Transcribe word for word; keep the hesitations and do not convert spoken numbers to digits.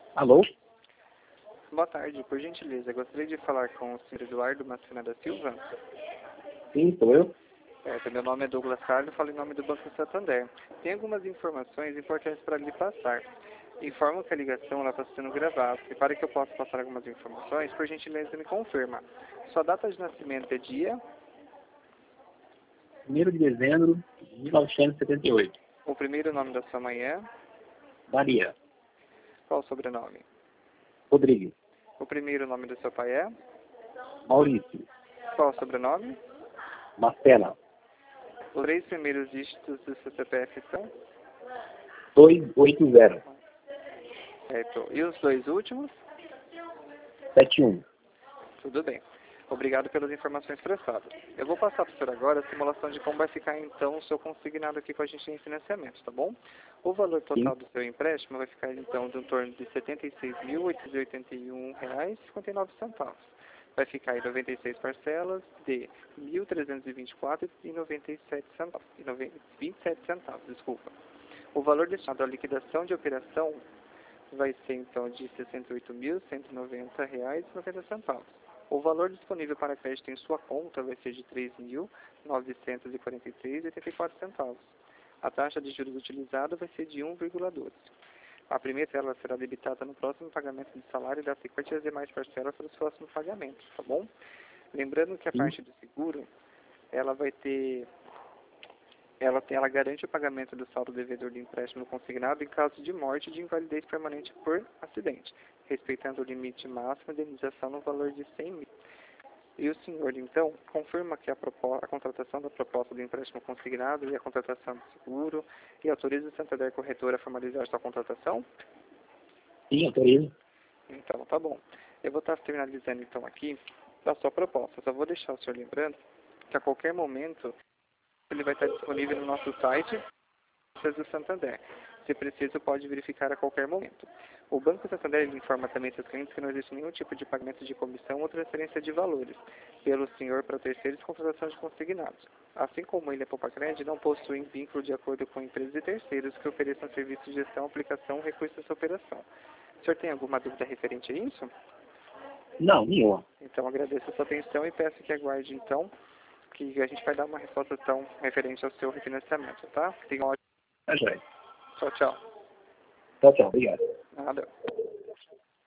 Alô? Boa tarde, por gentileza, gostaria de falar com o senhor Eduardo Macena da Silva. Sim, sou eu. É, meu nome é Douglas Carlos, falo em nome do Banco Santander. Tem algumas informações importantes para lhe passar. Informo que a ligação está sendo gravada. E para que eu possa passar algumas informações, por gentileza me confirma. Sua data de nascimento é dia? primeiro de dezembro de mil novecentos e setenta e oito. O primeiro nome da sua mãe é? Maria. Qual o sobrenome? Rodrigues. O primeiro nome do seu pai é? Maurício. Qual o sobrenome? Marcela. Os três primeiros dígitos do seu C P F são? duzentos e oitenta. Certo. E os dois últimos? setenta e um. Tudo bem. Obrigado pelas informações prestadas. Eu vou passar para o senhor agora a simulação de como vai ficar então o seu consignado aqui com a gente em financiamento, tá bom? O valor total Sim. do seu empréstimo vai ficar então de um torno de setenta e seis mil oitocentos e oitenta e um reais e cinquenta e nove centavos. Vai ficar em noventa e seis parcelas de mil trezentos e vinte e quatro reais e noventa e sete centavos. E vinte e sete centavos, desculpa. O valor destinado à liquidação de operação vai ser então de sessenta e oito mil cento e noventa reais e noventa centavos. O valor disponível para crédito em sua conta vai ser de três mil novecentos e quarenta e três reais e oitenta e quatro centavos. A taxa de juros utilizada vai ser de um vírgula doze. A primeira parcela será debitada no próximo pagamento de salário e das sequentes demais parcelas para os próximos pagamentos, tá bom? Lembrando que a Sim. parte do seguro, ela vai ter, ela, tem, ela garante o pagamento do saldo devedor do empréstimo consignado em caso de morte e de invalidez permanente por acidente, respeitando o limite máximo de indenização no valor de cem mil. E o senhor, então, confirma que a, a contratação da proposta do empréstimo consignado e a contratação do seguro e autoriza o Santander Corretora a formalizar sua contratação? Sim, autorizo. Então, tá bom. Eu vou estar finalizando, então, aqui a sua proposta. Só vou deixar o senhor lembrando que a qualquer momento ele vai estar disponível no nosso site do Santander. Se preciso, pode verificar a qualquer momento. O Banco Santander ele informa também seus clientes que não existe nenhum tipo de pagamento de comissão ou transferência de valores pelo senhor para terceiros e contratação de consignados. Assim como ele é Poupa-Crédito, não possui vínculo de acordo com empresas e terceiros que ofereçam serviços de gestão, aplicação, recurso dessa operação. O senhor tem alguma dúvida referente a isso? Não, nenhuma. Então, agradeço a sua atenção e peço que aguarde, então, que a gente vai dar uma resposta tão referente ao seu refinanciamento, tá? Tenha um ótimo... Tá joia. Tchau, tchau. Tchau, tchau. Obrigado. Nada.